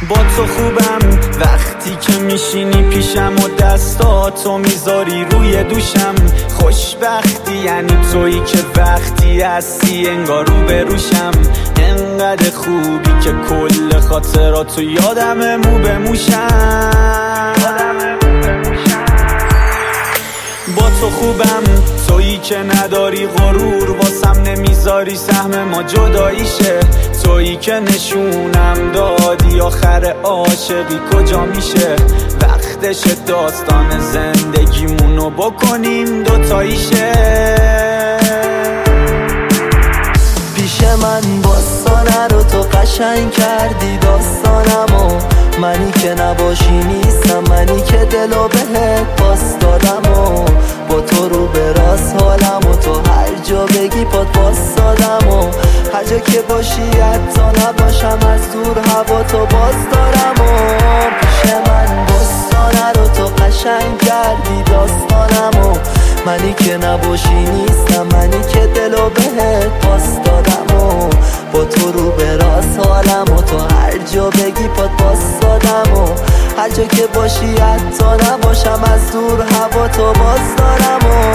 با تو خوبم وقتی که میشینی پیشم و دستاتو میذاری روی دوشم. خوشبختی یعنی تویی که وقتی هستی انگار رو بروشم. انقدر خوبی که کل خاطراتو یادم مو به موشم. با تو خوبم تویی که نداری غرور واسم نمیذاری سهم ما جداییشه. تویی که نشونم دادی آخر عاشقی کجا میشه. وقتش داستان زندگیمونو بکنیم دوتاییشه. پیش من باستانه رو تو قشنگ کردی داستانمو. منی که نباشی نیستم، منی که دلو بهت پاس دادم و با تو رو به راست حالم و تو هر جا بگی پات پاس دادم و هر جا که باشی حتی نباشم از دور هوا تو باز دارم و پیش من باستانه رو تو قشنگ کردی داستانمو. منی که نباشی نیستم، منی که دلو بهت پاس دادم و با تو رو به راست حالم و تو هر جا بگی پات پاس دادم و هر جا که باشی حتی نباشم از دور هوا تو باز دارم و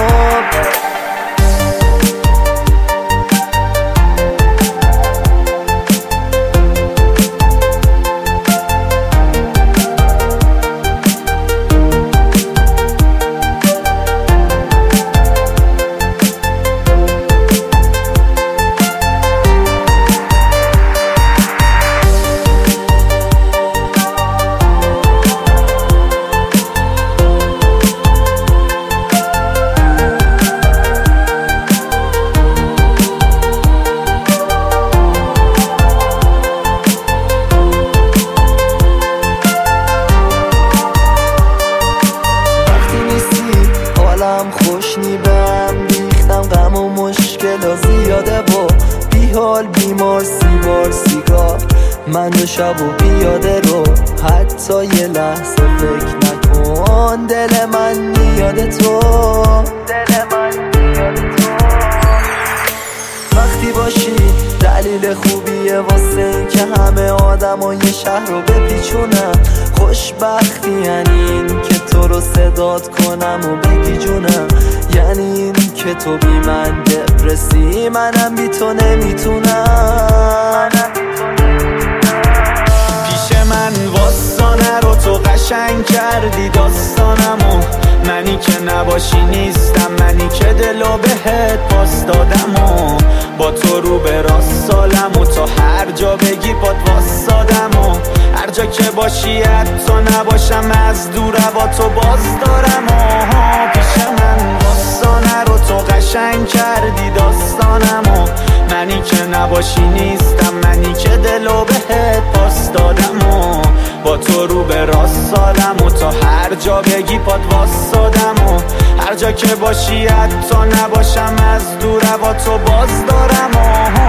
خوش نیبم ریختم غم و مشکل و زیاده و بیحال بیمار سیبار سیگار من و شب و پیاده رو حتی یه لحظه فکر نکن. دل من میاد تو، دل من میاد تو. وقتی باشی دلیل خوبیه واسه این که همه آدمای شهر رو بپیچونم. خوشبختی یعنی این که تو رو صدات کنم و بگی جونم. یعنی این که تو بی من دپرسی منم بی تو نمیتونم. پیش من واستانه رو تو قشنگ کردی داستانمو. منی که نباشی نیستم، منی که دلو بهت پاس دادم و با تو رو به راست سالم و تا هر جا بگی پات واسادم و هر جا که باشی حتی نباشم از دور هوا تو باز دارم و پیش من واستانه رو تو قشنگ کردی داستانمو. منی که نباشی نیستم، منی که دلو بهت پاس دادم و با تو رو به راست سالم و تا هر جا بگی پات واسادم و هر جا که باشی حتی نباشم از دور هوا تو باز دارم و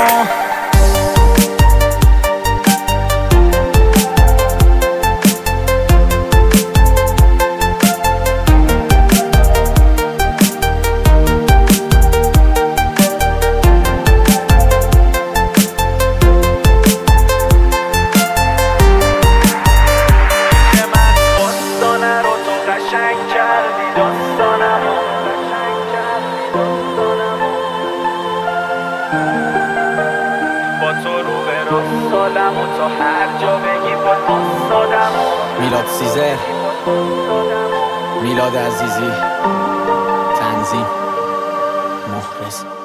با تو رو به راست سالم و تا هر جا بگی پات واسادم. میلاد سیزر، میلاد عزیزی، تنظیم مخلص.